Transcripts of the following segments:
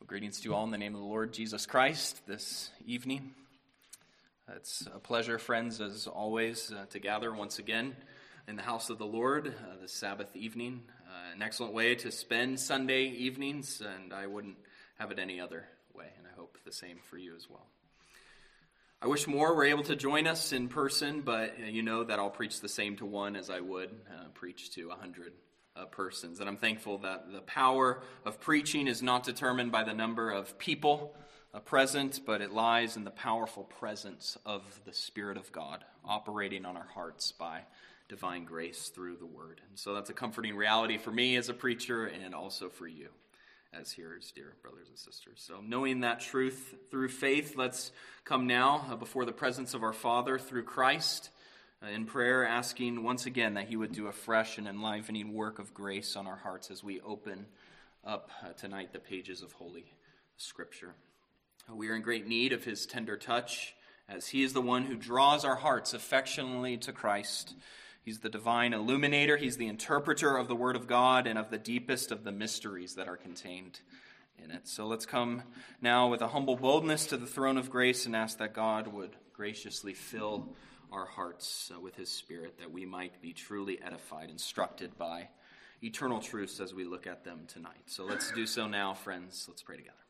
Greetings to you all in the name of the Lord Jesus Christ this evening. It's a pleasure, friends, as always, to gather once again in the house of the Lord this Sabbath evening. An excellent way to spend Sunday evenings, and I wouldn't have it any other way, and I hope the same for you as well. I wish more were able to join us in person, but you know that I'll preach the same to one as I would preach to 100 persons. And I'm thankful that the power of preaching is not determined by the number of people present, but it lies in the powerful presence of the Spirit of God operating on our hearts by divine grace through the Word. And so that's a comforting reality for me as a preacher and also for you as hearers, dear brothers and sisters. So knowing that truth through faith, let's come now before the presence of our Father through Christ in prayer, asking once again that He would do a fresh and enlivening work of grace on our hearts as we open up tonight the pages of Holy Scripture. We are in great need of His tender touch, as He is the one who draws our hearts affectionately to Christ. He's the divine illuminator. He's the interpreter of the Word of God and of the deepest of the mysteries that are contained in it. So let's come now with a humble boldness to the throne of grace and ask that God would graciously fill our hearts with His Spirit, that we might be truly edified, instructed by eternal truths as we look at them tonight. So let's do so now, friends. Let's pray together.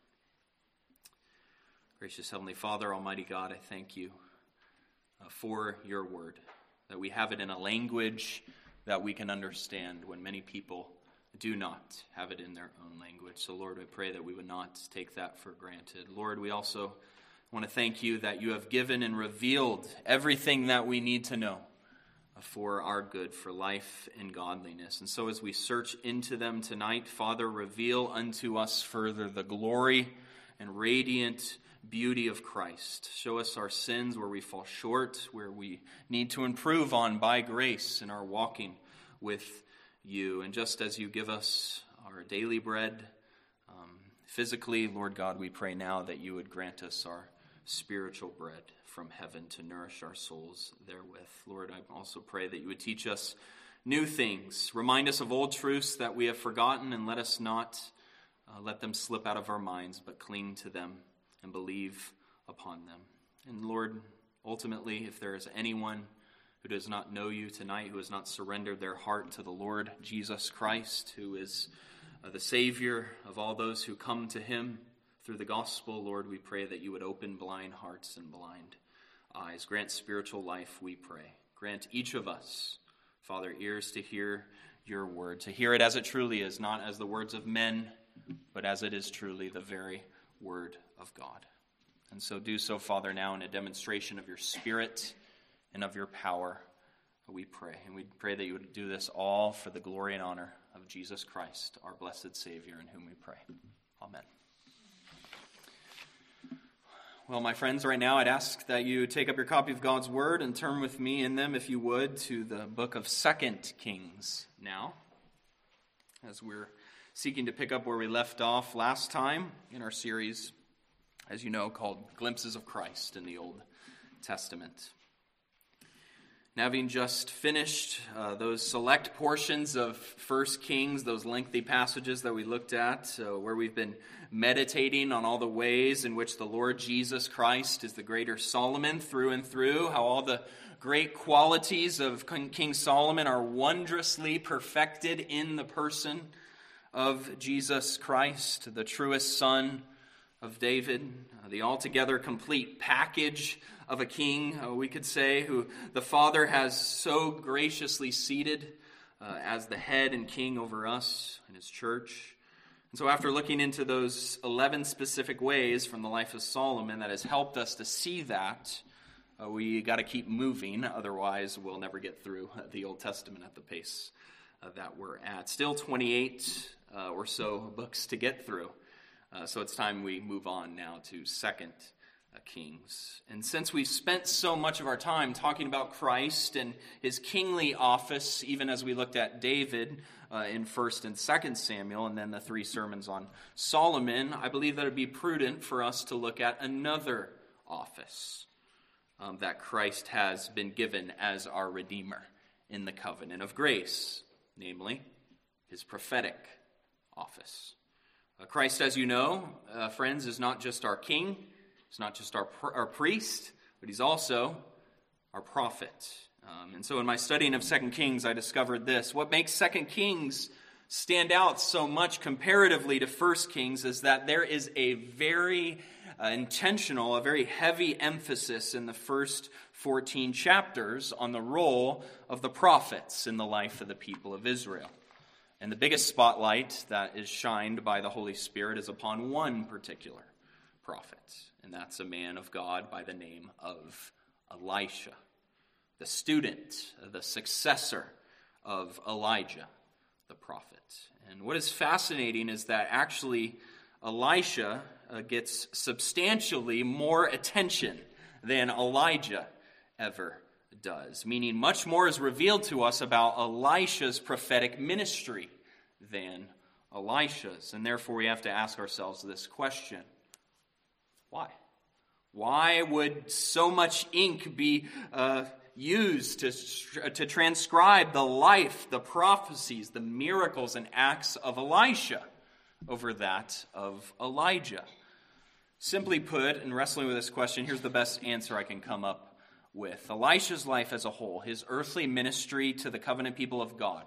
Gracious Heavenly Father, Almighty God, I thank you for your word, that we have it in a language that we can understand when many people do not have it in their own language. So Lord, I pray that we would not take that for granted. Lord, we also want to thank you that you have given and revealed everything that we need to know for our good, for life and godliness. And so as we search into them tonight, Father, reveal unto us further the glory and radiant beauty of Christ. Show us our sins where we fall short, where we need to improve on by grace in our walking with you. And just as you give us our daily bread physically, Lord God, we pray now that you would grant us our spiritual bread from heaven to nourish our souls therewith. Lord, I also pray that you would teach us new things, remind us of old truths that we have forgotten, and let us not let them slip out of our minds, but cling to them and believe upon them. And Lord, ultimately, if there is anyone who does not know you tonight, who has not surrendered their heart to the Lord Jesus Christ, who is the Savior of all those who come to him through the gospel, Lord, we pray that you would open blind hearts and blind eyes. Grant spiritual life, we pray. Grant each of us, Father, ears to hear your word, to hear it as it truly is, not as the words of men, but as it is truly the very word of God. And so do so, Father, now in a demonstration of your Spirit and of your power, we pray. And we pray that you would do this all for the glory and honor of Jesus Christ, our blessed Savior, in whom we pray. Amen. Well, my friends, right now I'd ask that you take up your copy of God's Word and turn with me in them, if you would, to the book of 2 Kings now, as we're seeking to pick up where we left off last time in our series, as you know, called Glimpses of Christ in the Old Testament. And having just finished those select portions of 1 Kings, those lengthy passages that we looked at, where we've been meditating on all the ways in which the Lord Jesus Christ is the greater Solomon through and through, how all the great qualities of King Solomon are wondrously perfected in the person of Jesus Christ, the truest son of David, the altogether complete package of a king, we could say, who the Father has so graciously seated as the head and king over us in his church. And so after looking into those 11 specific ways from the life of Solomon that has helped us to see that, we got to keep moving, otherwise we'll never get through the Old Testament at the pace that we're at. Still 28 or so books to get through. So it's time we move on now to 2 Kings. And since we've spent so much of our time talking about Christ and his kingly office, even as we looked at David in 1 and 2 Samuel, and then the 3 sermons on Solomon, I believe that it would be prudent for us to look at another office that Christ has been given as our Redeemer in the covenant of grace, namely his prophetic office. Christ, as you know, friends, is not just our king, he's not just our priest, but he's also our prophet. And so in my studying of 2 Kings, I discovered this. What makes 2 Kings stand out so much comparatively to 1 Kings is that there is a very intentional, a very heavy emphasis in the first 14 chapters on the role of the prophets in the life of the people of Israel. And the biggest spotlight that is shined by the Holy Spirit is upon one particular prophet, and that's a man of God by the name of Elisha, the student, the successor of Elijah, the prophet. And what is fascinating is that actually Elisha gets substantially more attention than Elijah ever does, meaning much more is revealed to us about Elisha's prophetic ministry than Elisha's. And therefore we have to ask ourselves this question: why? Why would so much ink be used to transcribe the life, the prophecies, the miracles and acts of Elisha over that of Elijah? Simply put, in wrestling with this question, here's the best answer I can come up with. Elisha's life as a whole, his earthly ministry to the covenant people of God,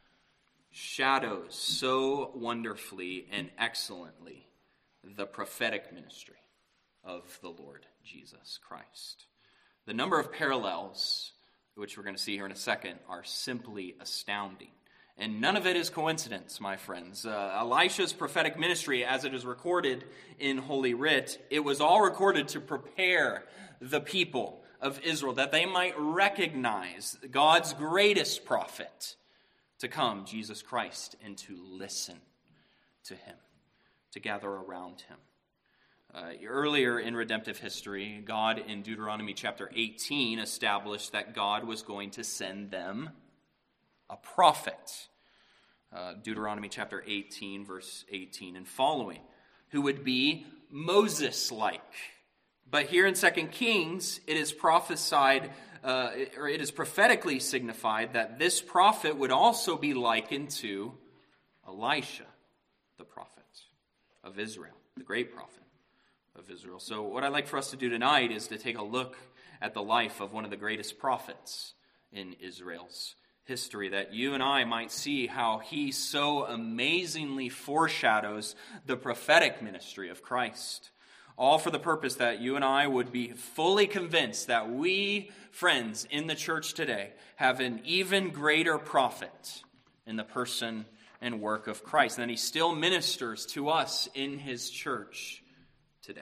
shadows so wonderfully and excellently the prophetic ministry of the Lord Jesus Christ. The number of parallels, which we're going to see here in a second, are simply astounding. And none of it is coincidence, my friends. Elisha's prophetic ministry, as it is recorded in Holy Writ, it was all recorded to prepare the people of Israel, that they might recognize God's greatest prophet to come, Jesus Christ, and to listen to him, to gather around him. Earlier in redemptive history, God in Deuteronomy chapter 18 established that God was going to send them a prophet. Deuteronomy chapter 18, verse 18 and following, who would be Moses-like. But here in 2 Kings, it is prophesied, or it is prophetically signified that this prophet would also be likened to Elisha, the prophet of Israel, the great prophet of Israel. So what I'd like for us to do tonight is to take a look at the life of one of the greatest prophets in Israel's history, that you and I might see how he so amazingly foreshadows the prophetic ministry of Christ. All for the purpose that you and I would be fully convinced that we, friends, in the church today have an even greater prophet in the person and work of Christ. And he still ministers to us in his church today.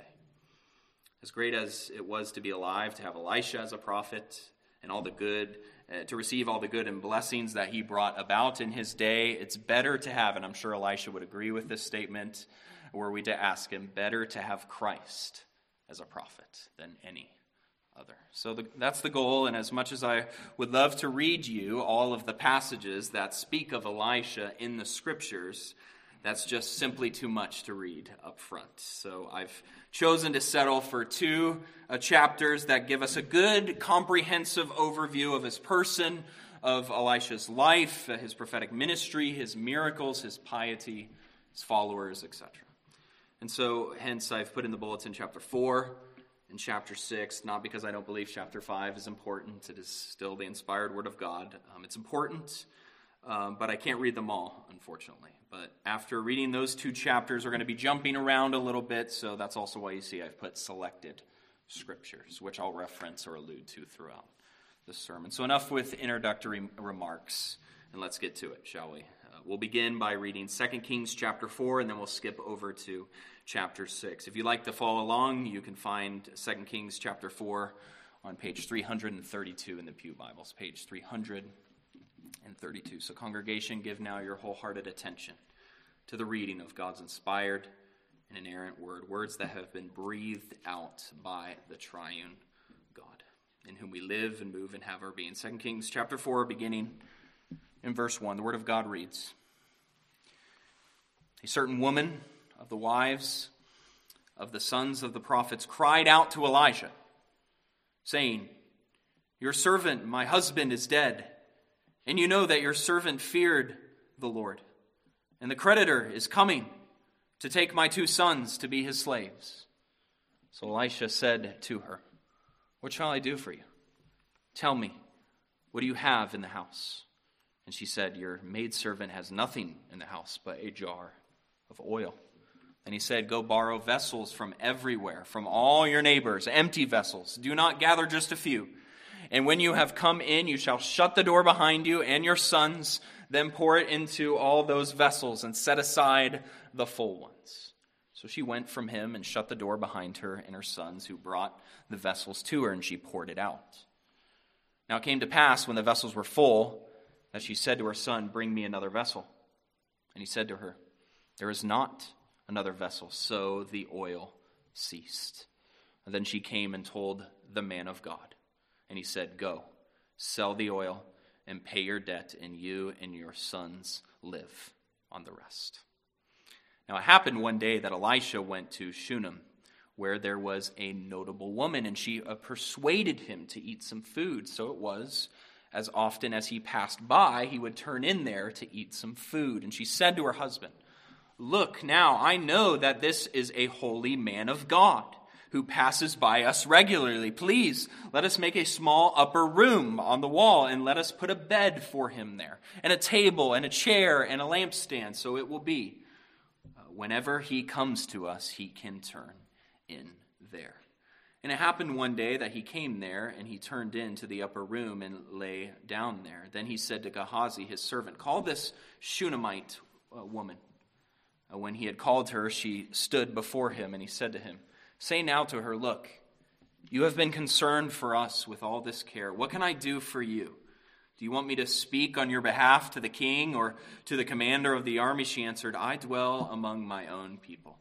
As great as it was to be alive, to have Elisha as a prophet, and all the good, to receive all the good and blessings that he brought about in his day, it's better to have, and I'm sure Elisha would agree with this statement, were we to ask him, better to have Christ as a prophet than any other. So that's the goal, and as much as I would love to read you all of the passages that speak of Elisha in the Scriptures, that's just simply too much to read up front. So I've chosen to settle for two chapters that give us a good, comprehensive overview of his person, of Elisha's life, his prophetic ministry, his miracles, his piety, his followers, etc. And so, hence, I've put in the bulletin chapter 4 and chapter 6, not because I don't believe chapter 5 is important. It is still the inspired word of God. It's important, but I can't read them all, unfortunately. But after reading those two chapters, we're going to be jumping around a little bit, so that's also why you see I've put selected scriptures, which I'll reference or allude to throughout the sermon. So enough with introductory remarks, and let's get to it, shall we? We'll begin by reading 2 Kings chapter 4, and then we'll skip over to chapter 6. If you'd like to follow along, you can find 2 Kings chapter 4 on page 332 in the Pew Bibles, page 332. So congregation, give now your wholehearted attention to the reading of God's inspired and inerrant word, words that have been breathed out by the triune God, in whom we live and move and have our being. 2 Kings chapter 4, beginning in verse 1, the word of God reads, "A certain woman of the wives of the sons of the prophets cried out to Elijah, saying, 'Your servant, my husband, is dead, and you know that your servant feared the Lord, and the creditor is coming to take my 2 sons to be his slaves." So Elisha said to her, "What shall I do for you? Tell me, what do you have in the house?" And she said, "Your maidservant has nothing in the house but a jar of oil." And he said, "Go borrow vessels from everywhere, from all your neighbors, empty vessels. Do not gather just a few. And when you have come in, you shall shut the door behind you and your sons, then pour it into all those vessels and set aside the full ones." So she went from him and shut the door behind her and her sons, who brought the vessels to her, and she poured it out. Now it came to pass, when the vessels were full, that she said to her son, "Bring me another vessel." And he said to her, "There is not another vessel." So the oil ceased. And then she came and told the man of God. And he said, "Go, sell the oil and pay your debt, and you and your sons live on the rest." Now it happened one day that Elisha went to Shunem, where there was a notable woman, and she persuaded him to eat some food. So it was, as often as he passed by, he would turn in there to eat some food. And she said to her husband, "Look, now I know that this is a holy man of God, who passes by us regularly. Please, let us make a small upper room on the wall, and let us put a bed for him there, and a table, and a chair, and a lampstand, so it will be, whenever he comes to us, he can turn in there." And it happened one day that he came there, and he turned into the upper room and lay down there. Then he said to Gehazi, his servant, "Call this Shunammite woman." When he had called her, she stood before him, and he said to him, "Say now to her, 'Look, you have been concerned for us with all this care. What can I do for you? Do you want me to speak on your behalf to the king or to the commander of the army?" She answered, "I dwell among my own people."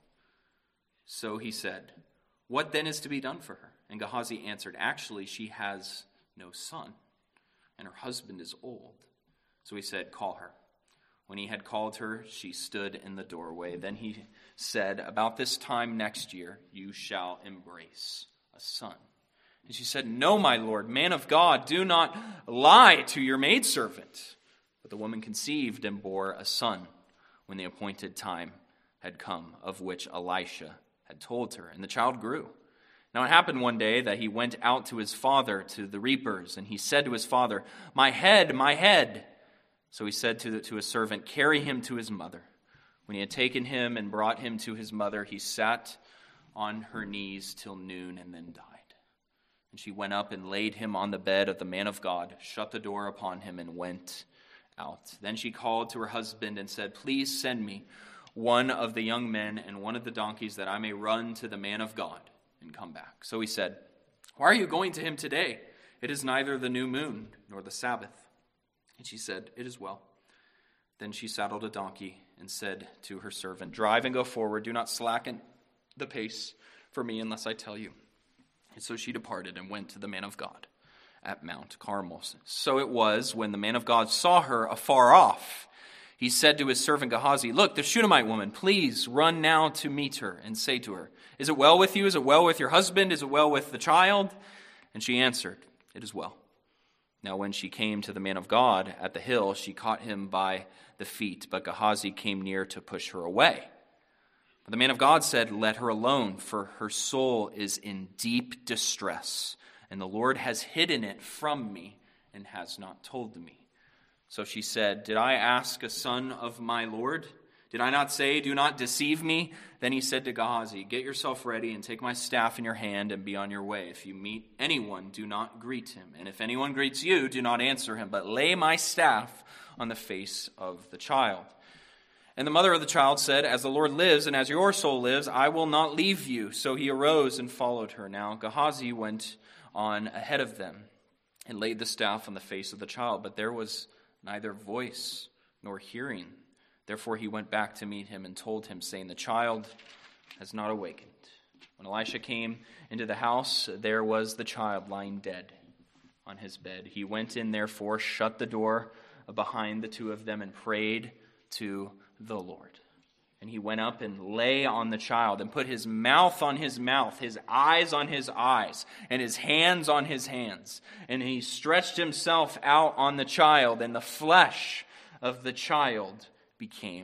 So he said, "What then is to be done for her?" And Gehazi answered, "Actually, she has no son, and her husband is old." So he said, "Call her." When he had called her, she stood in the doorway. Then he said, "About this time next year, you shall embrace a son." And she said, "No, my lord, man of God, do not lie to your maidservant." But the woman conceived and bore a son when the appointed time had come, of which Elisha had told her, and the child grew. Now it happened one day that he went out to his father to the reapers, and he said to his father, my head." So he said to his servant, "Carry him to his mother." When he had taken him and brought him to his mother, he sat on her knees till noon and then died. And she went up and laid him on the bed of the man of God, shut the door upon him, and went out. Then she called to her husband and said, "Please send me one of the young men and one of the donkeys, that I may run to the man of God and come back." So he said, "Why are you going to him today? It is neither the new moon nor the Sabbath." And she said, "It is well." Then she saddled a donkey and said to her servant, "Drive and go forward. Do not slacken the pace for me unless I tell you." And so she departed and went to the man of God at Mount Carmel. So it was, when the man of God saw her afar off, he said to his servant Gehazi, "Look, the Shunammite woman, please run now to meet her and say to her, 'Is it well with you? Is it well with your husband? Is it well with the child?' And she answered, 'It is well.' Now when she came to the man of God at the hill, she caught him by the feet, but Gehazi came near to push her away. But the man of God said, 'Let her alone, for her soul is in deep distress, and the Lord has hidden it from me and has not told me.' So she said, 'Did I ask a son of my Lord? Did I not say, do not deceive me?' Then he said to Gehazi, 'Get yourself ready and take my staff in your hand and be on your way. If you meet anyone, do not greet him. And if anyone greets you, do not answer him, but lay my staff on the face of the child.' And the mother of the child said, 'As the Lord lives and as your soul lives, I will not leave you.' So he arose and followed her. Now Gehazi went on ahead of them and laid the staff on the face of the child, but there was neither voice nor hearing. Therefore he went back to meet him and told him, saying, 'The child has not awakened.' When Elisha came into the house, there was the child lying dead on his bed. He went in, therefore, shut the door behind the two of them, and prayed to the Lord. And he went up and lay on the child, and put his mouth on his mouth, his eyes on his eyes, and his hands on his hands. And he stretched himself out on the child, and the flesh of the child became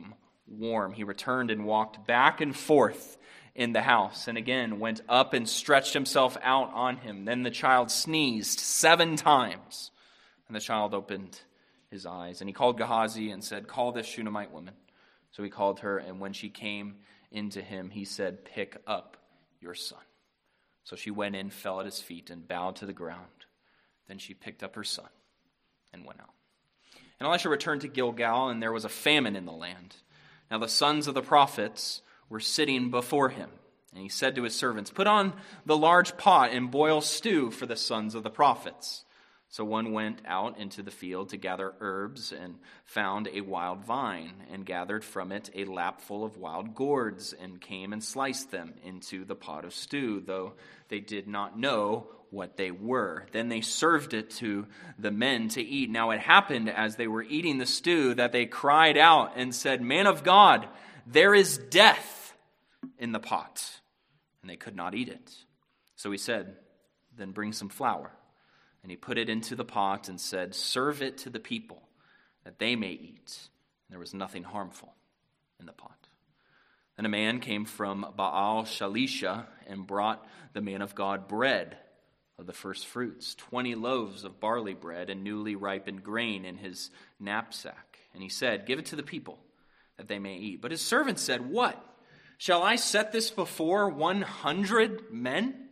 warm. He returned and walked back and forth in the house, and again went up and stretched himself out on him. Then the child sneezed 7 times, and the child opened his eyes. And he called Gehazi and said, "Call this Shunammite woman." So he called her, and when she came into him, he said, "Pick up your son." So she went in, fell at his feet, and bowed to the ground. Then she picked up her son and went out. And Elisha returned to Gilgal, and there was a famine in the land. Now the sons of the prophets were sitting before him. And he said to his servants, "Put on the large pot and boil stew for the sons of the prophets." So one went out into the field to gather herbs and found a wild vine and gathered from it a lapful of wild gourds and came and sliced them into the pot of stew, though they did not know what they were. Then they served it to the men to eat. Now it happened as they were eating the stew that they cried out and said, "Man of God, there is death in the pot." And they could not eat it. So he said, "Then bring some flour." And he put it into the pot and said, "Serve it to the people, that they may eat." And there was nothing harmful in the pot. Then a man came from Baal Shalisha and brought the man of God bread of the first fruits, 20 loaves of barley bread and newly ripened grain in his knapsack. And he said, "Give it to the people, that they may eat." But his servant said, "What? Shall I set this before 100 men?"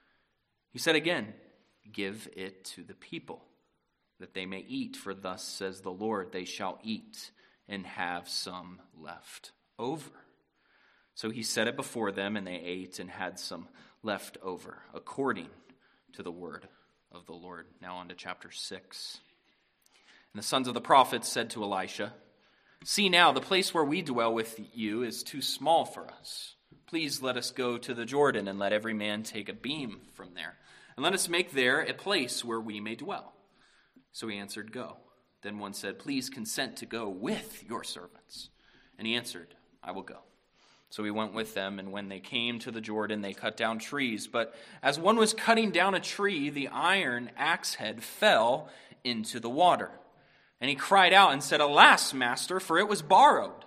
He said again, "Give it to the people, that they may eat. For thus says the Lord, they shall eat and have some left over." So he set it before them, and they ate and had some left over, according to the word of the Lord. Now on to chapter 6. And the sons of the prophets said to Elisha, "See now, the place where we dwell with you is too small for us. Please let us go to the Jordan, and let every man take a beam from there. And let us make there a place where we may dwell." So he answered, "Go." Then one said, "Please consent to go with your servants." And he answered, "I will go." So he went with them, and when they came to the Jordan, they cut down trees. But as one was cutting down a tree, the iron axe head fell into the water. And he cried out and said, "Alas, master, for it was borrowed."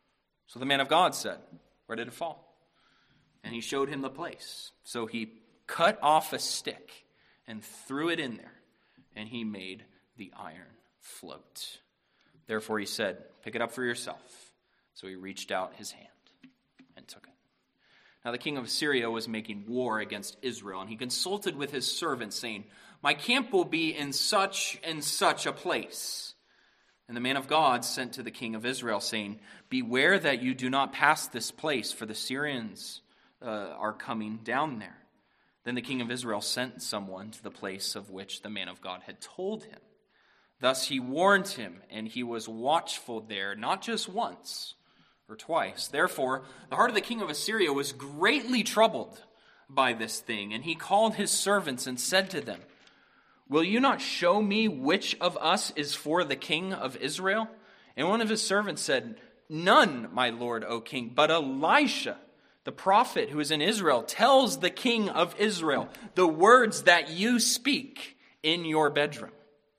So the man of God said, "Where did it fall?" And he showed him the place. So he cut off a stick and threw it in there, and he made the iron float. Therefore he said, "Pick it up for yourself." So he reached out his hand and took it. Now the king of Assyria was making war against Israel, and he consulted with his servants, saying, "My camp will be in such and such a place." And the man of God sent to the king of Israel, saying, "Beware that you do not pass this place, for the Syrians are coming down there." Then the king of Israel sent someone to the place of which the man of God had told him. Thus he warned him, and he was watchful there, not just once or twice. Therefore, the heart of the king of Assyria was greatly troubled by this thing, and he called his servants and said to them, "Will you not show me which of us is for the king of Israel?" And one of his servants said, "None, my lord, O king, but Elisha, the prophet who is in Israel, tells the king of Israel the words that you speak in your bedroom."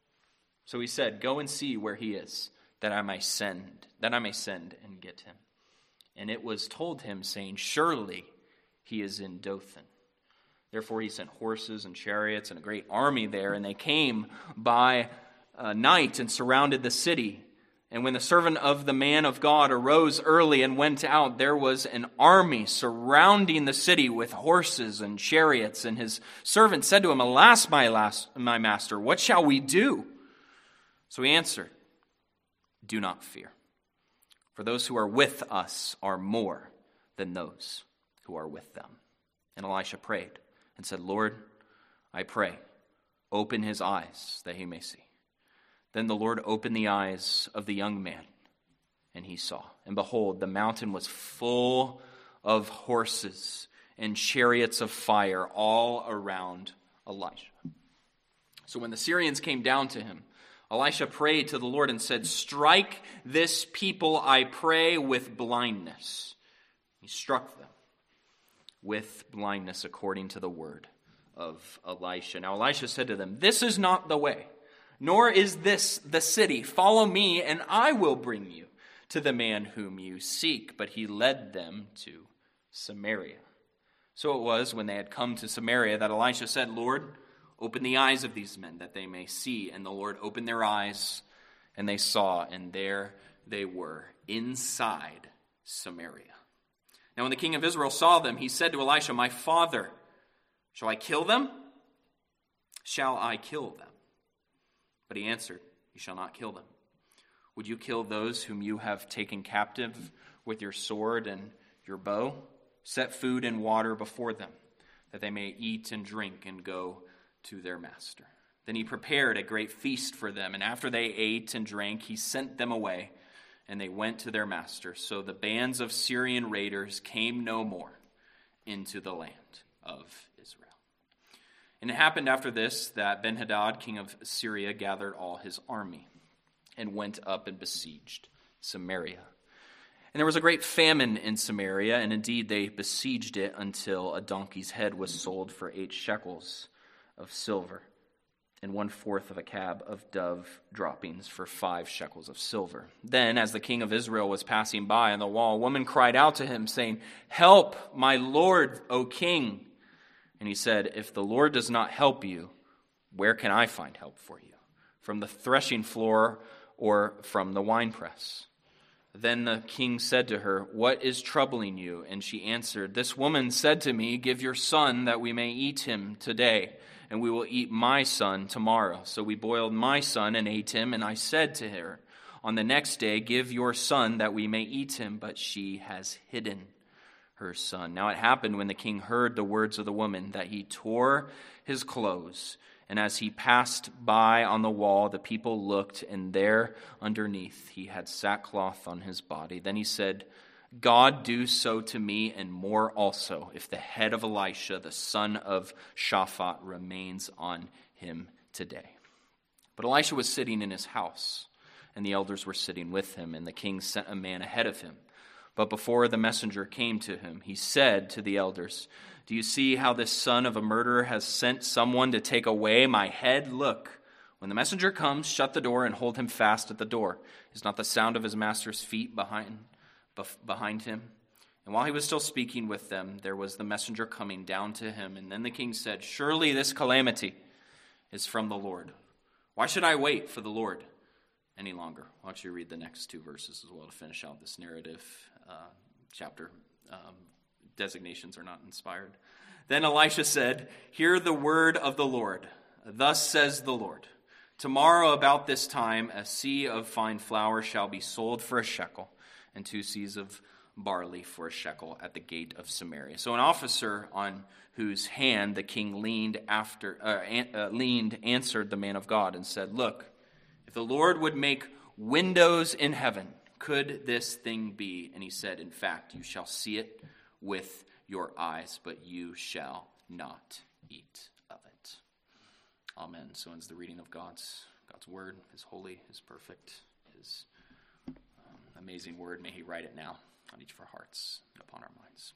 So he said, "Go and see where he is, that I may send and get him." And it was told him, saying, "Surely he is in Dothan." Therefore he sent horses and chariots and a great army there, and they came by night and surrounded the city. And when the servant of the man of God arose early and went out, there was an army surrounding the city with horses and chariots. And his servant said to him, "Alas, my master, what shall we do?" So he answered, "Do not fear, for those who are with us are more than those who are with them." And Elisha prayed and said, "Lord, I pray, open his eyes that he may see." Then the Lord opened the eyes of the young man, and he saw. And behold, the mountain was full of horses and chariots of fire all around Elisha. So when the Syrians came down to him, Elisha prayed to the Lord and said, "Strike this people, I pray, with blindness." He struck them with blindness according to the word of Elisha. Now Elisha said to them, "This is not the way, nor is this the city. Follow me, and I will bring you to the man whom you seek." But he led them to Samaria. So it was, when they had come to Samaria, that Elisha said, "Lord, open the eyes of these men, that they may see." And the Lord opened their eyes, and they saw, and there they were, inside Samaria. Now when the king of Israel saw them, he said to Elisha, "My father, shall I kill them? Shall I kill them?" But he answered, "You shall not kill them. Would you kill those whom you have taken captive with your sword and your bow? Set food and water before them, that they may eat and drink and go to their master." Then he prepared a great feast for them, and after they ate and drank, he sent them away, and they went to their master. So the bands of Syrian raiders came no more into the land of Israel. And it happened after this that Ben-Hadad, king of Syria, gathered all his army and went up and besieged Samaria. And there was a great famine in Samaria, and indeed they besieged it until a donkey's head was sold for 8 shekels of silver, and 1/4 of a cab of dove droppings for 5 shekels of silver. Then, as the king of Israel was passing by on the wall, a woman cried out to him, saying, "Help, my lord, O king." And he said, "If the Lord does not help you, where can I find help for you? From the threshing floor or from the winepress?" Then the king said to her, "What is troubling you?" And she answered, "This woman said to me, 'Give your son that we may eat him today, and we will eat my son tomorrow.' So we boiled my son and ate him, and I said to her, 'On the next day, give your son that we may eat him.' But she has hidden her son." Now it happened, when the king heard the words of the woman, that he tore his clothes. And as he passed by on the wall, the people looked, and there underneath he had sackcloth on his body. Then he said, "God do so to me, and more also, if the head of Elisha, the son of Shaphat, remains on him today." But Elisha was sitting in his house, and the elders were sitting with him, and the king sent a man ahead of him. But before the messenger came to him, he said to the elders, "Do you see how this son of a murderer has sent someone to take away my head? Look, when the messenger comes, shut the door and hold him fast at the door. Is not the sound of his master's feet behind him?" And while he was still speaking with them, there was the messenger coming down to him. And then the king said, "Surely this calamity is from the Lord. Why should I wait for the Lord any longer?" Why don't you read the next 2 verses as well to finish out this narrative chapter. Designations are not inspired. Then Elisha said, "Hear the word of the Lord. Thus says the Lord, tomorrow about this time a seah of fine flour shall be sold for a shekel, and 2 seahs of barley for a shekel at the gate of Samaria." So an officer on whose hand the king leaned answered the man of God and said, "Look, if the Lord would make windows in heaven, could this thing be?" And he said, "In fact, you shall see it with your eyes, but you shall not eat of it." Amen. So ends the reading of God's word, his holy, his perfect, his amazing word. May he write it now on each of our hearts and upon our minds.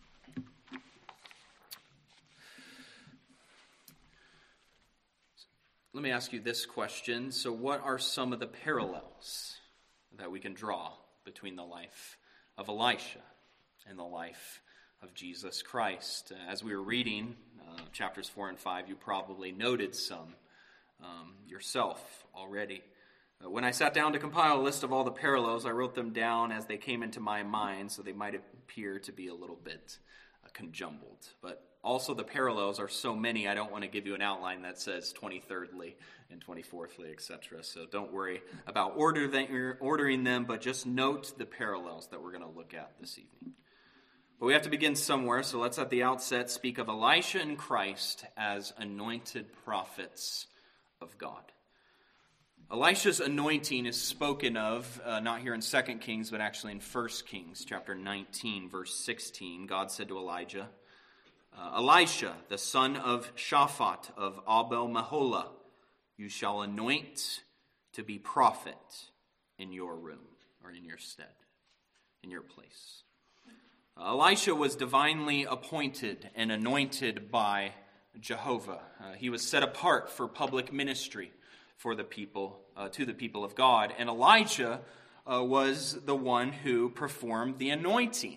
Let me ask you this question. So what are some of the parallels that we can draw between the life of Elisha and the life of Jesus Christ? As we were reading chapters 4 and 5, you probably noted some yourself already. When I sat down to compile a list of all the parallels, I wrote them down as they came into my mind, so they might appear to be a little bit conjumbled. But also the parallels are so many, I don't want to give you an outline that says 23rdly and 24thly, etc. So don't worry about ordering them, but just note the parallels that we're going to look at this evening. But we have to begin somewhere, so let's at the outset speak of Elisha and Christ as anointed prophets of God. Elisha's anointing is spoken of, not here in 2 Kings, but actually in 1 Kings, chapter 19, verse 16. God said to Elijah, "Elisha, the son of Shaphat of Abel-Meholah, you shall anoint to be prophet in your room," or in your stead, in your place. Elisha was divinely appointed and anointed by Jehovah. He was set apart for public ministry for the people, to the people of God. And Elijah was the one who performed the anointing.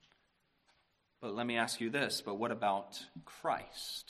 But let me ask you this, but what about Christ?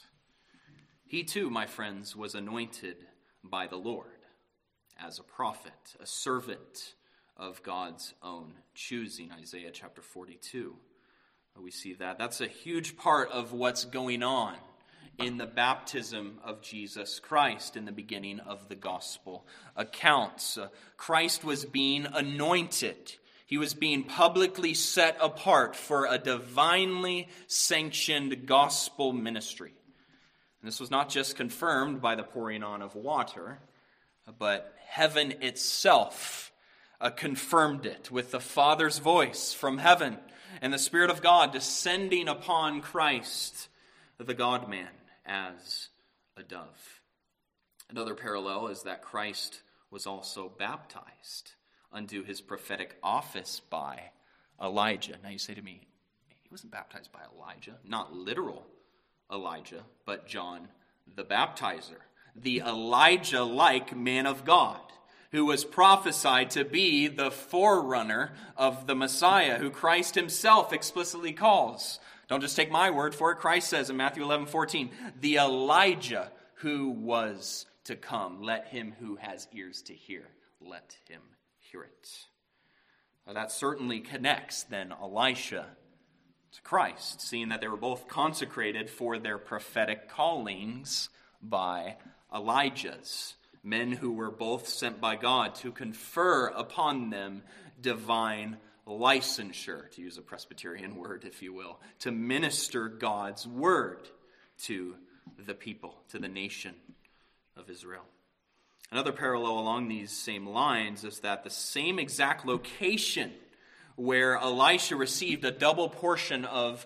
He too, my friends, was anointed by the Lord as a prophet, a servant of God's own choosing, Isaiah chapter 42. We see that. That's a huge part of what's going on in the baptism of Jesus Christ in the beginning of the gospel accounts. Christ was being anointed. He was being publicly set apart for a divinely sanctioned gospel ministry. And this was not just confirmed by the pouring on of water, but heaven itself confirmed it with the Father's voice from heaven and the Spirit of God descending upon Christ, the God-man, as a dove. Another parallel is that Christ was also baptized unto his prophetic office by Elijah. Now you say to me, he wasn't baptized by Elijah, not literal Elijah, but John the Baptizer, the Elijah-like man of God, who was prophesied to be the forerunner of the Messiah, who Christ himself explicitly calls. Don't just take my word for it. Christ says in Matthew 11:14, the Elijah who was to come. Let him who has ears to hear, let him hear it. Now that certainly connects then Elisha to Christ, seeing that they were both consecrated for their prophetic callings by Elijah's. Men who were both sent by God to confer upon them divine licensure, to use a Presbyterian word, if you will, to minister God's word to the people, to the nation of Israel. Another parallel along these same lines is that the same exact location where Elisha received a double portion of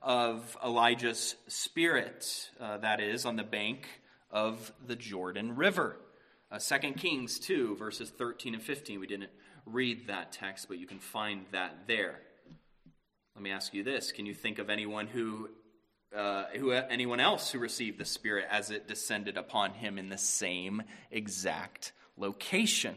Elijah's spirit, that is, on the bank of the Jordan River. 2 Kings 2, verses 13 and 15. We didn't read that text, but you can find that there. Let me ask you this. Can you think of anyone anyone else who received the Spirit as it descended upon him in the same exact location?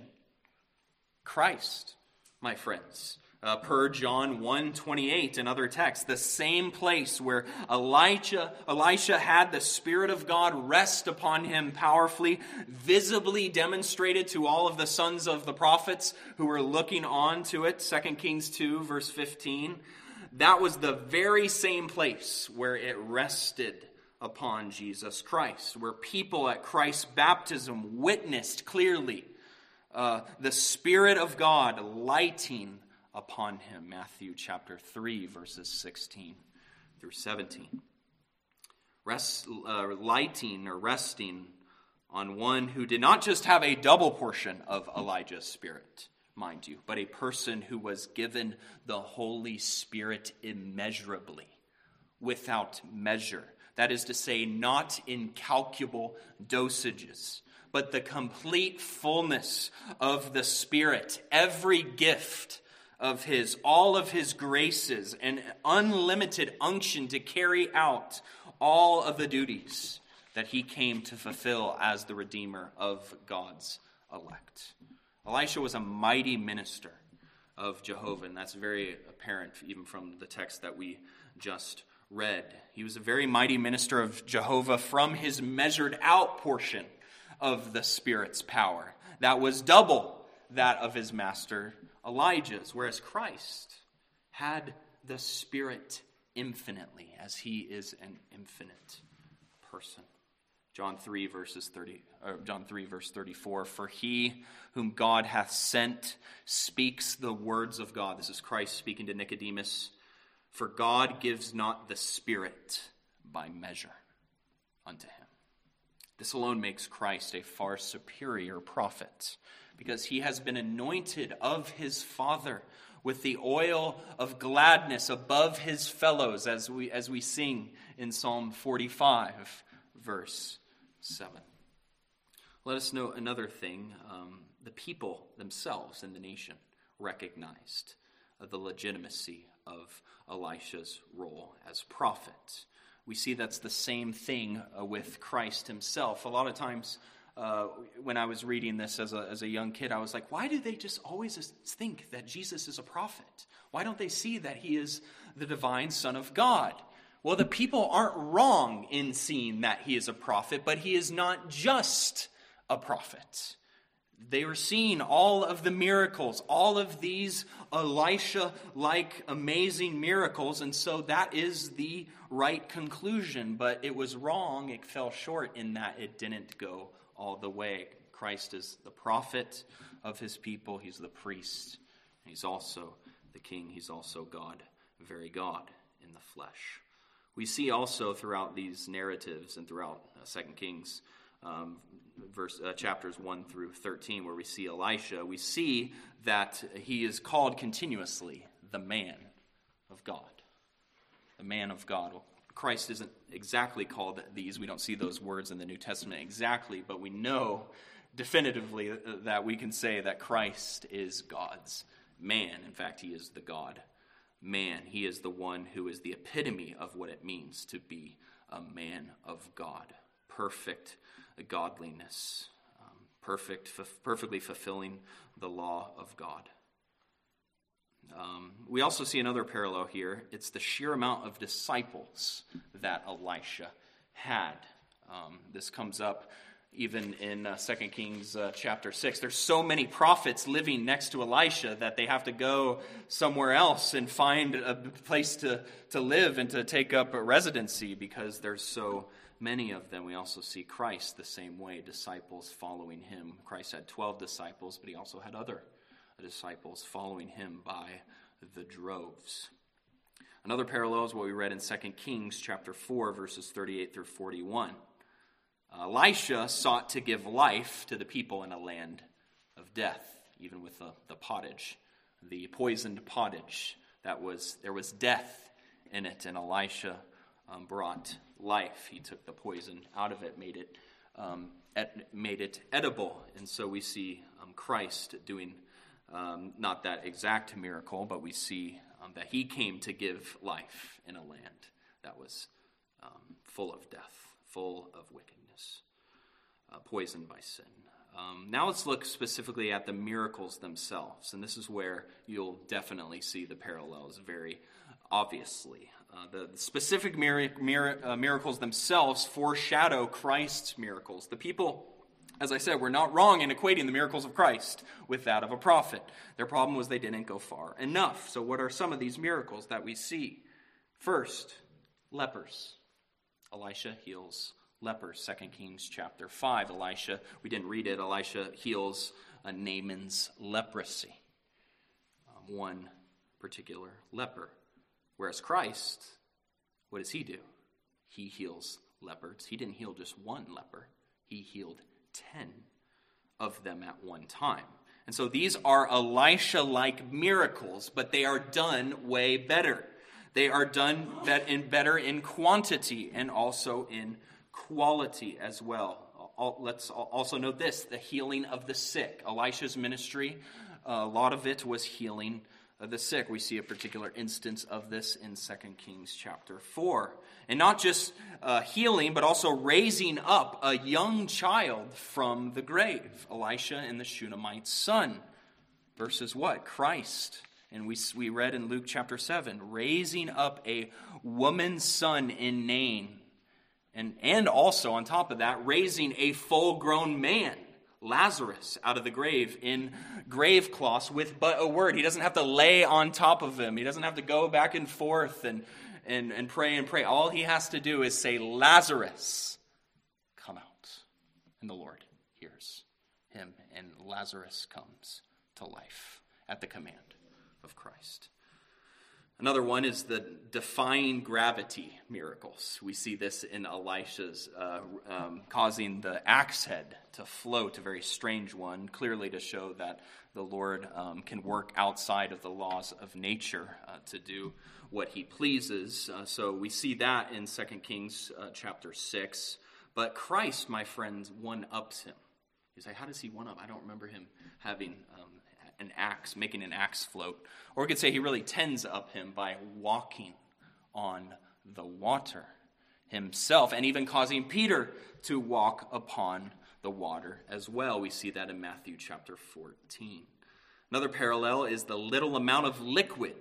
Christ, my friends. Per John 1:28 and other texts, the same place where Elisha had the Spirit of God rest upon him powerfully, visibly demonstrated to all of the sons of the prophets who were looking on to it, 2 Kings 2, verse 15. That was the very same place where it rested upon Jesus Christ, where people at Christ's baptism witnessed clearly the Spirit of God lighting upon him. Matthew chapter 3, verses 16 through 17. Lighting or resting on one who did not just have a double portion of Elijah's Spirit, mind you, but a person who was given the Holy Spirit immeasurably, without measure. That is to say, not incalculable dosages, but the complete fullness of the Spirit, every gift of his, all of his graces, and unlimited unction to carry out all of the duties that he came to fulfill as the Redeemer of God's elect. Elisha was a mighty minister of Jehovah, and that's very apparent even from the text that we just read. He was a very mighty minister of Jehovah from his measured out portion of the Spirit's power. That was double that of his master Elijah's, whereas Christ had the Spirit infinitely, as he is an infinite person. John 3, verse 34, for he whom God hath sent speaks the words of God. This is Christ speaking to Nicodemus. For God gives not the Spirit by measure unto him. This alone makes Christ a far superior prophet, because he has been anointed of his Father with the oil of gladness above his fellows, as we sing in Psalm 45, verse 7. Let us note another thing. The people themselves in the nation recognized the legitimacy of Elisha's role as prophet. We see that's the same thing with Christ himself. A lot of times when I was reading this as a young kid, I was like, why do they just always think that Jesus is a prophet? Why don't they see that he is the divine Son of God? Well, the people aren't wrong in seeing that he is a prophet, but he is not just a prophet. They were seeing all of the miracles, all of these Elisha-like amazing miracles, and so that is the right conclusion. But it was wrong, it fell short in that it didn't go all the way. Christ is the prophet of his people, he's the priest, and he's also the king, he's also God, very God in the flesh. We see also throughout these narratives and throughout 2 Kings chapters 1 through 13, where we see Elisha, we see that he is called continuously the man of God. The man of God. Well, Christ isn't exactly called these. We don't see those words in the New Testament exactly, but we know definitively that we can say that Christ is God's man. In fact, he is the God man. He is the one who is the epitome of what it means to be a man of God. Perfect godliness, perfectly fulfilling the law of God. We also see another parallel here. It's the sheer amount of disciples that Elisha had. This comes up even in 2 Kings chapter 6. There's so many prophets living next to Elisha that they have to go somewhere else and find a place to live and to take up a residency because there's so many of them. We also see Christ the same way, disciples following him. Christ had 12 disciples, but he also had other disciples following him by the droves. Another parallel is what we read in 2 Kings chapter 4, verses 38 through 41. Elisha sought to give life to the people in a land of death, even with the pottage, the poisoned pottage. There was death in it, and Elisha brought life. He took the poison out of it, made it edible. And so we see Christ doing not that exact miracle, but we see that he came to give life in a land that was full of death, full of wickedness, poisoned by sin. Now let's look specifically at the miracles themselves, and this is where you'll definitely see the parallels very obviously. The specific miracles themselves foreshadow Christ's miracles. The people, as I said, were not wrong in equating the miracles of Christ with that of a prophet. Their problem was they didn't go far enough. So what are some of these miracles that we see? First, lepers. Elisha heals lepers. 2 Kings chapter 5. We didn't read it, Elisha heals Naaman's leprosy. One particular leper. Whereas Christ, what does he do? He heals lepers. He didn't heal just one leper. He healed 10 of them at one time. And so these are Elisha-like miracles, but they are done way better. They are done better in quantity and also in quality as well. Let's also note this, the healing of the sick. Elisha's ministry, a lot of it was healing the sick. We see a particular instance of this in 2 Kings chapter 4. And not just healing, but also raising up a young child from the grave. Elisha and the Shunammite's son. Versus what? Christ. And we read in Luke chapter 7, raising up a woman's son in Nain. And also, on top of that, raising a full-grown man, Lazarus, out of the grave in grave cloths with but a word. He doesn't have to lay on top of him. He doesn't have to go back and forth and pray and pray. All he has to do is say, Lazarus, come out. And the Lord hears him, and Lazarus comes to life at the command of Christ. Another one is the defying gravity miracles. We see this in Elisha's causing the axe head to float, a very strange one, clearly to show that the Lord can work outside of the laws of nature to do what he pleases. So we see that in 2 Kings chapter 6. But Christ, my friends, one-ups him. You say, how does he one-up? I don't remember him having an axe, making an axe float. Or we could say he really tends up him by walking on the water himself, and even causing Peter to walk upon the water as well. We see that in Matthew chapter 14. Another parallel is the little amount of liquid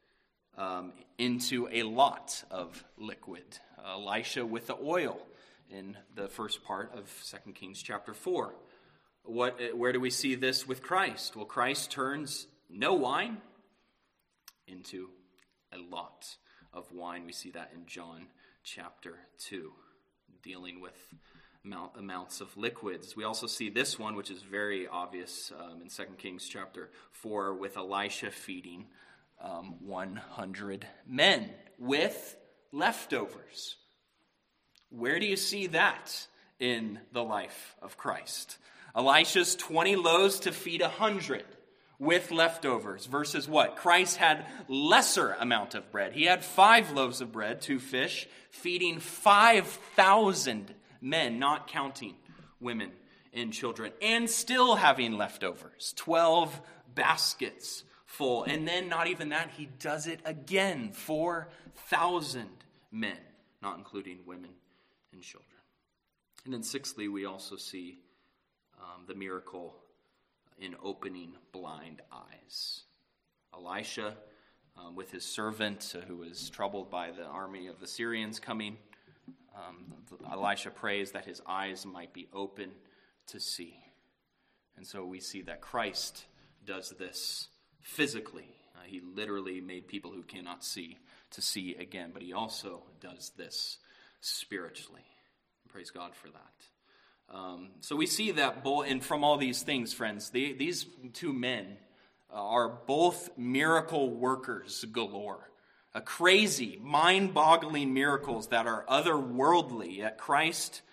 into a lot of liquid. Elisha with the oil in the first part of 2 Kings chapter 4. Where do we see this with Christ? Well, Christ turns no wine into a lot of wine. We see that in John chapter 2, dealing with amounts of liquids. We also see this one, which is very obvious in 2 Kings chapter 4, with Elisha feeding 100 men with leftovers. Where do you see that in the life of Christ? Elisha's 20 loaves to feed 100 with leftovers versus what? Christ had lesser amount of bread. He had 5 loaves of bread, 2 fish, feeding 5,000 men, not counting women and children, and still having leftovers, 12 baskets full. And then not even that, he does it again, 4,000 men, not including women and children. And then sixthly, we also see the miracle in opening blind eyes. Elisha, with his servant who was troubled by the army of the Syrians coming, Elisha prays that his eyes might be open to see. And so we see that Christ does this physically. He literally made people who cannot see to see again, but he also does this spiritually. Praise God for that. So we see that and from all these things, friends, these two men are both miracle workers galore. Crazy, mind-boggling miracles that are otherworldly, yet Christ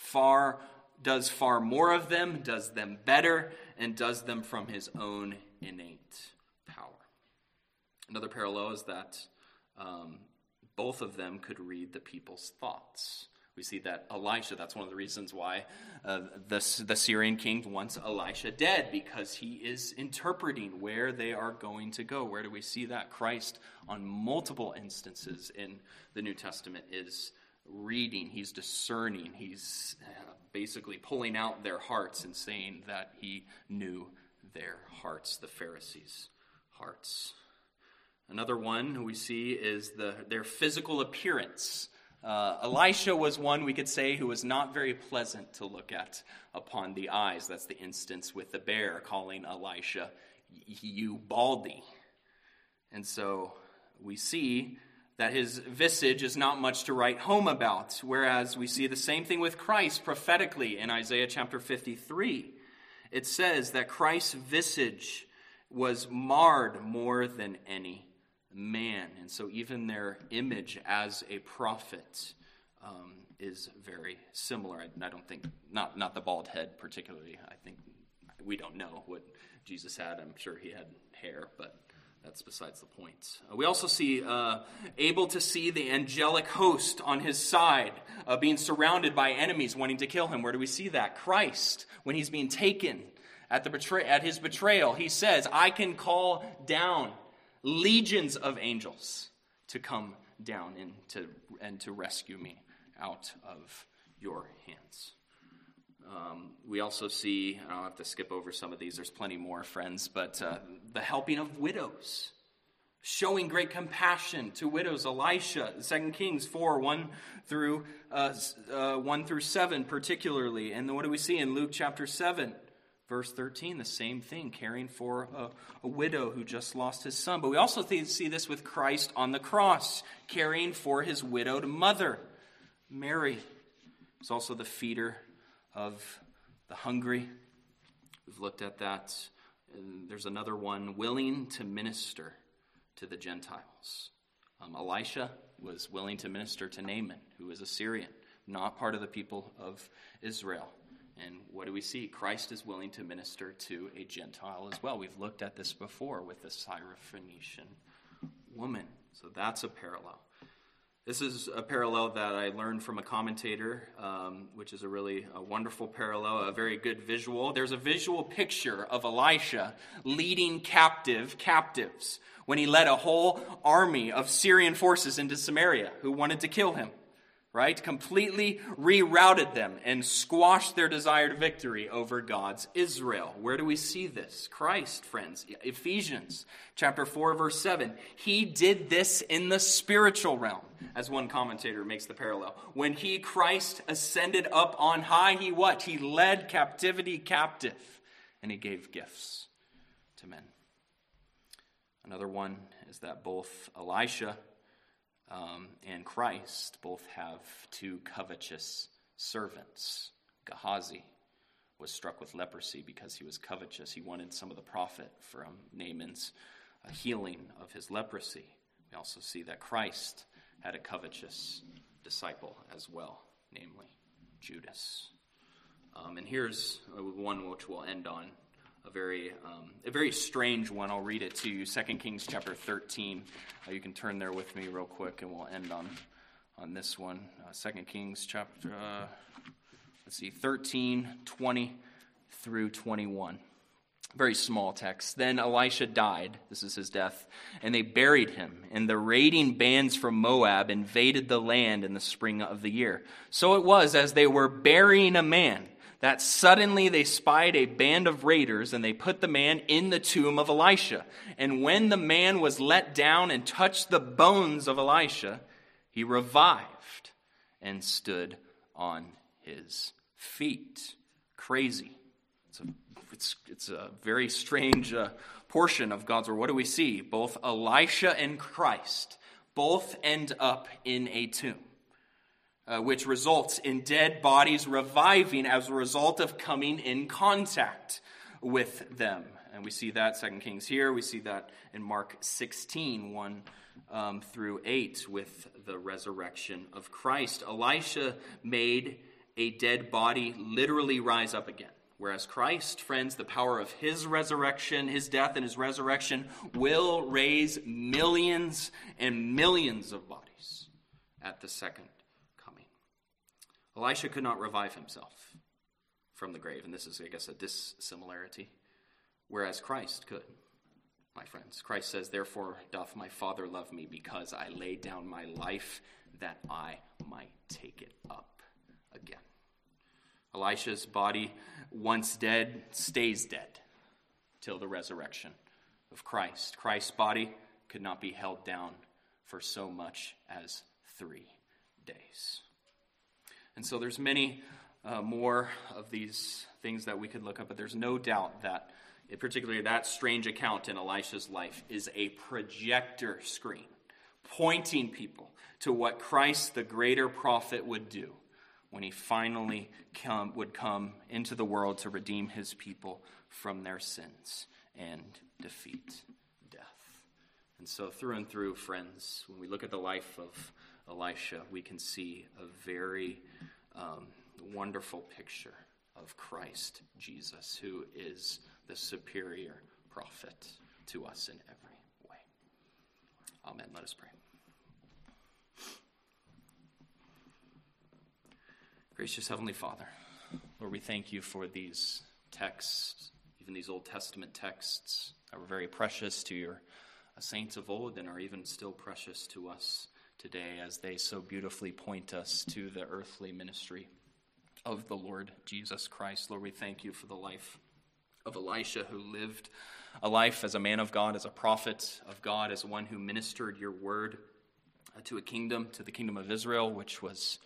does far more of them, does them better, and does them from his own innate power. Another parallel is that both of them could read the people's thoughts. We see that Elisha, that's one of the reasons why the Syrian king wants Elisha dead, because he is interpreting where they are going to go. Where do we see that? Christ, on multiple instances in the New Testament, is reading, he's discerning, he's basically pulling out their hearts and saying that he knew their hearts, the Pharisees' hearts. Another one we see is their physical appearance. Elisha was one, we could say, who was not very pleasant to look at upon the eyes. That's the instance with the bear calling Elisha, "You baldy." And so we see that his visage is not much to write home about, whereas we see the same thing with Christ prophetically in Isaiah chapter 53. It says that Christ's visage was marred more than any man. And so even their image as a prophet is very similar. I don't think, not the bald head particularly. I think we don't know what Jesus had. I'm sure he had hair, but that's besides the point. We also see able to see the angelic host on his side, being surrounded by enemies wanting to kill him. Where do we see that? Christ, when he's being taken at his betrayal, he says, "I can call down legions of angels to come down and to rescue me out of your hands." We also see, I'll have to skip over some of these, there's plenty more, friends, but the helping of widows, showing great compassion to widows. Elisha, 2 Kings 4, 1 through 7 particularly. And then what do we see in Luke chapter 7? Verse 13, the same thing, caring for a widow who just lost his son. But we also see this with Christ on the cross, caring for his widowed mother, Mary. He's also the feeder of the hungry. We've looked at that. And there's another one, willing to minister to the Gentiles. Elisha was willing to minister to Naaman, who was a Syrian, not part of the people of Israel. And what do we see? Christ is willing to minister to a Gentile as well. We've looked at this before with the Syrophoenician woman. So that's a parallel. This is a parallel that I learned from a commentator, which is a wonderful parallel, a very good visual. There's a visual picture of Elisha leading captives when he led a whole army of Syrian forces into Samaria who wanted to kill him. right? Completely rerouted them and squashed their desired victory over God's Israel. Where do we see this? Christ, friends. Ephesians chapter 4, verse 7. He did this in the spiritual realm, as one commentator makes the parallel. When he, Christ, ascended up on high, he what? He led captivity captive, and he gave gifts to men. Another one is that both Elisha and Christ both have two covetous servants. Gehazi was struck with leprosy because he was covetous. He wanted some of the profit from Naaman's healing of his leprosy. We also see that Christ had a covetous disciple as well, namely Judas. And here's one which we'll end on, a very strange one. I'll read it to you. 2 Kings chapter 13. You can turn there with me real quick, and we'll end on this one. 2 Kings chapter 13, 20 through 21. Very small text. Then Elisha died. This is his death. And they buried him. And the raiding bands from Moab invaded the land in the spring of the year. So it was, as they were burying a man, that suddenly they spied a band of raiders, and they put the man in the tomb of Elisha. And when the man was let down and touched the bones of Elisha, he revived and stood on his feet. Crazy. It's a very strange portion of God's word. What do we see? Both Elisha and Christ both end up in a tomb. Which results in dead bodies reviving as a result of coming in contact with them. And we see that 2 Kings here. We see that in Mark 16, 1 through 8, with the resurrection of Christ. Elisha made a dead body literally rise up again. Whereas Christ, friends, the power of his resurrection, his death and his resurrection, will raise millions and millions of bodies at the second. Elisha could not revive himself from the grave, and this is, I guess, a dissimilarity, whereas Christ could, my friends. Christ says, "Therefore doth my Father love me, because I lay down my life that I might take it up again." Elisha's body, once dead, stays dead till the resurrection of Christ. Christ's body could not be held down for so much as 3 days. And so there's many more of these things that we could look up, but there's no doubt that, particularly that strange account in Elisha's life, is a projector screen pointing people to what Christ, the greater prophet, would do when he finally would come into the world to redeem his people from their sins and defeat death. And so through and through, friends, when we look at the life of Elisha, we can see a very wonderful picture of Christ Jesus, who is the superior prophet to us in every way. Amen. Let us pray. Gracious Heavenly Father, Lord, we thank you for these texts, even these Old Testament texts that were very precious to your saints of old and are even still precious to us today, as they so beautifully point us to the earthly ministry of the Lord Jesus Christ. Lord, we thank you for the life of Elisha, who lived a life as a man of God, as a prophet of God, as one who ministered your word to the kingdom of Israel, which was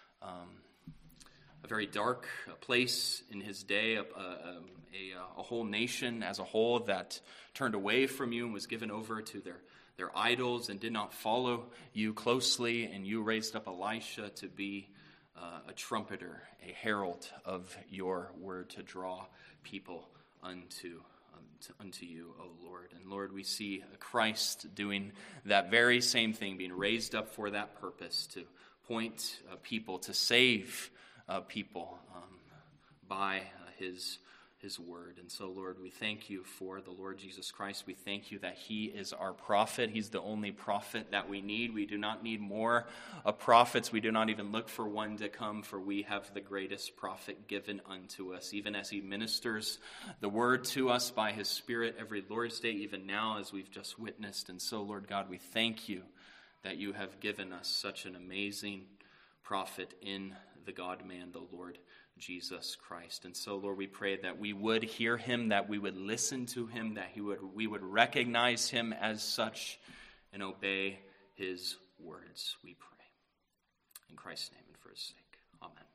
a very dark place in his day, a whole nation as a whole that turned away from you and was given over to their idols and did not follow you closely. And you raised up Elisha to be a trumpeter, a herald of your word, to draw people unto you, O Lord. And Lord, we see Christ doing that very same thing, being raised up for that purpose, to point people, to save people by his word. And so, Lord, we thank you for the Lord Jesus Christ. We thank you that he is our prophet. He's the only prophet that we need. We do not need more prophets. We do not even look for one to come, for we have the greatest prophet given unto us, even as he ministers the word to us by his Spirit every Lord's Day, even now as we've just witnessed. And so, Lord God, we thank you that you have given us such an amazing prophet in the God-man, the Lord Jesus Christ. And so, Lord, we pray that we would hear him, that we would listen to him, that we would recognize him as such and obey his words, we pray. In Christ's name and for his sake. Amen.